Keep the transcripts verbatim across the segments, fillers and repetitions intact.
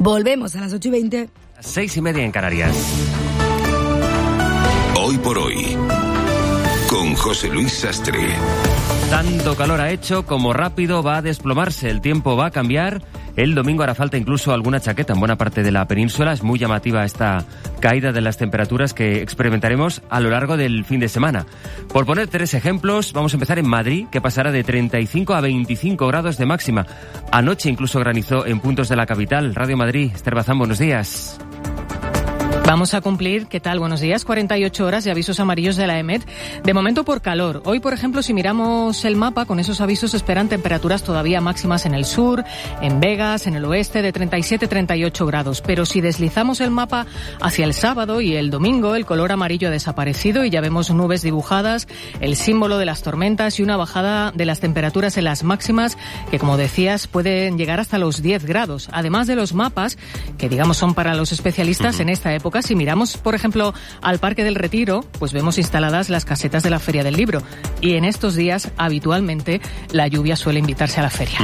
Volvemos a las ocho y veinte. Seis y media en Canarias. Hoy por hoy, con José Luis Sastre. Tanto calor ha hecho como rápido va a desplomarse. El tiempo va a cambiar. El domingo hará falta incluso alguna chaqueta en buena parte de la península. Es muy llamativa esta caída de las temperaturas que experimentaremos a lo largo del fin de semana. Por poner tres ejemplos, vamos a empezar en Madrid, que pasará de treinta y cinco a veinticinco grados de máxima. Anoche incluso granizó en puntos de la capital. Radio Madrid, Esther Bazán, buenos días. Vamos a cumplir, ¿qué tal? Buenos días, cuarenta y ocho horas de avisos amarillos de la EMET. De momento por calor. Hoy, por ejemplo, si miramos el mapa, con esos avisos esperan temperaturas todavía máximas en el sur, en Vegas, en el oeste, de treinta y siete a treinta y ocho grados. Pero si deslizamos el mapa hacia el sábado y el domingo, el color amarillo ha desaparecido y ya vemos nubes dibujadas, el símbolo de las tormentas y una bajada de las temperaturas en las máximas que, como decías, pueden llegar hasta los diez grados. Además de los mapas, que digamos son para los especialistas en esta época, si miramos, por ejemplo, al Parque del Retiro, pues vemos instaladas las casetas de la Feria del Libro. Y en estos días, habitualmente, la lluvia suele invitarse a la feria.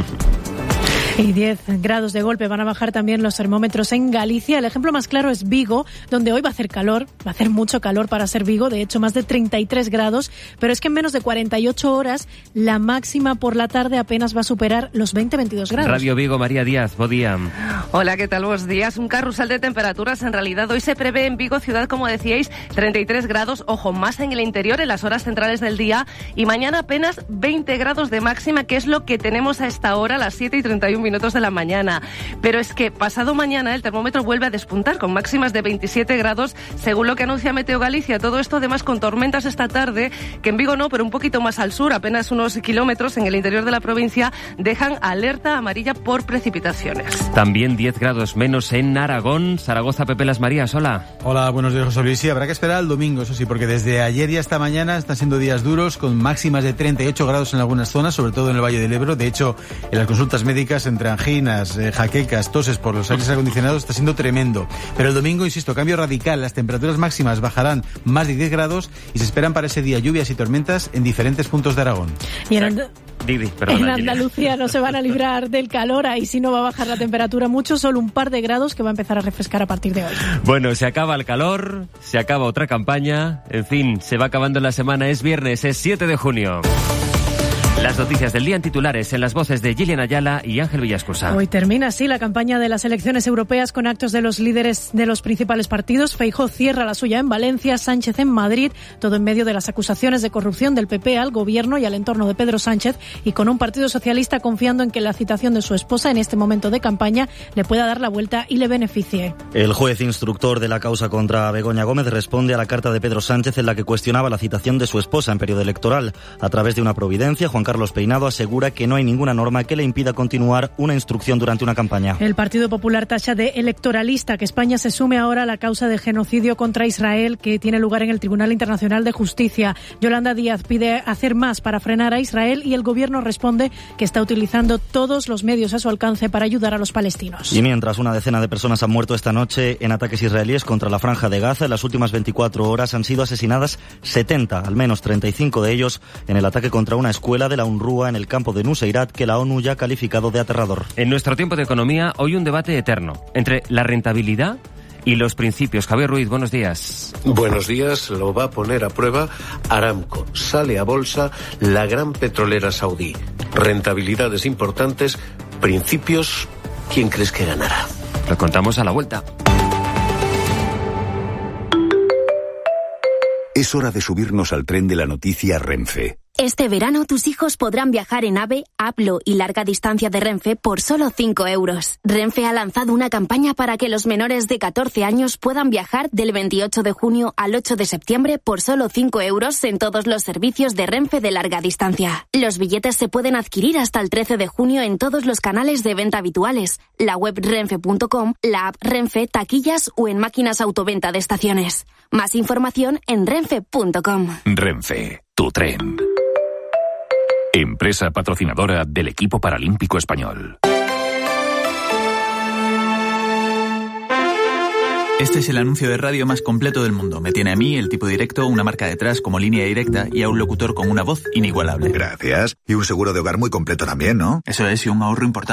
Y diez grados de golpe van a bajar también los termómetros en Galicia. El ejemplo más claro es Vigo, donde hoy va a hacer calor, va a hacer mucho calor para ser Vigo, de hecho más de treinta y tres grados, pero es que en menos de cuarenta y ocho horas la máxima por la tarde apenas va a superar los veinte a veintidós grados. Radio Vigo, María Díaz, buen día. Hola, ¿qué tal? Buenos días. Un carrusel de temperaturas. En realidad hoy se prevé en Vigo ciudad, como decíais, treinta y tres grados, ojo, más en el interior en las horas centrales del día, y mañana apenas veinte grados de máxima, que es lo que tenemos a esta hora, a las siete y treinta y un minutos de la mañana. Pero es que pasado mañana el termómetro vuelve a despuntar con máximas de veintisiete grados, según lo que anuncia Meteo Galicia. Todo esto además con tormentas esta tarde, que en Vigo no, pero un poquito más al sur, apenas unos kilómetros en el interior de la provincia, dejan alerta amarilla por precipitaciones. También diez grados menos en Aragón. Zaragoza, Pepe Las Marías, hola. Hola, buenos días, José Luis. Sí, habrá que esperar al domingo, eso sí, porque desde ayer y hasta mañana están siendo días duros, con máximas de treinta y ocho grados en algunas zonas, sobre todo en el Valle del Ebro. De hecho, en las consultas médicas, entre anginas, eh, jaquecas, toses por los aires acondicionados, está siendo tremendo. Pero el domingo, insisto, cambio radical. Las temperaturas máximas bajarán más de diez grados y se esperan para ese día lluvias y tormentas en diferentes puntos de Aragón. Y en, And- Didi, perdona, en Andalucía no se van a librar del calor, ahí sí no va a bajar la temperatura mucho, solo un par de grados que va a empezar a refrescar a partir de hoy. Bueno, se acaba el calor, se acaba otra campaña, en fin, se va acabando la semana, es viernes, es siete de junio. Las noticias del día en titulares, en las voces de Gillian Ayala y Ángel Villascusa. Hoy termina así la campaña de las elecciones europeas con actos de los líderes de los principales partidos. Feijóo cierra la suya en Valencia, Sánchez en Madrid, todo en medio de las acusaciones de corrupción del P P al gobierno y al entorno de Pedro Sánchez, y con un Partido Socialista confiando en que la citación de su esposa en este momento de campaña le pueda dar la vuelta y le beneficie. El juez instructor de la causa contra Begoña Gómez responde a la carta de Pedro Sánchez en la que cuestionaba la citación de su esposa en periodo electoral. A través de una providencia, Juan Carlos Peinado asegura que no hay ninguna norma que le impida continuar una instrucción durante una campaña. El Partido Popular tacha de electoralista que España se sume ahora a la causa de genocidio contra Israel que tiene lugar en el Tribunal Internacional de Justicia. Yolanda Díaz pide hacer más para frenar a Israel y el gobierno responde que está utilizando todos los medios a su alcance para ayudar a los palestinos. Y mientras una decena de personas han muerto esta noche en ataques israelíes contra la Franja de Gaza, en las últimas veinticuatro horas han sido asesinadas setenta, al menos treinta y cinco de ellos en el ataque contra una escuela de la UNRWA en el campo de Nuseirat, que la ONU ya ha calificado de aterrador. En nuestro tiempo de economía, hoy un debate eterno entre la rentabilidad y los principios. Javier Ruiz, buenos días. Buenos días. Lo va a poner a prueba Aramco. Sale a bolsa la gran petrolera saudí. Rentabilidades importantes, principios, ¿quién crees que ganará? Lo contamos a la vuelta. Es hora de subirnos al tren de la noticia Renfe. Este verano tus hijos podrán viajar en AVE, AVLO y larga distancia de Renfe por solo cinco euros. Renfe ha lanzado una campaña para que los menores de catorce años puedan viajar del veintiocho de junio al ocho de septiembre por solo cinco euros en todos los servicios de Renfe de larga distancia. Los billetes se pueden adquirir hasta el trece de junio en todos los canales de venta habituales, la web renfe punto com, la app Renfe, taquillas o en máquinas autoventa de estaciones. Más información en renfe punto com. Renfe, tu tren. Empresa patrocinadora del equipo paralímpico español. Este es el anuncio de radio más completo del mundo. Me tiene a mí, el tipo directo, una marca detrás como línea directa y a un locutor con una voz inigualable. Gracias. Y un seguro de hogar muy completo también, ¿no? Eso es, y un ahorro importante.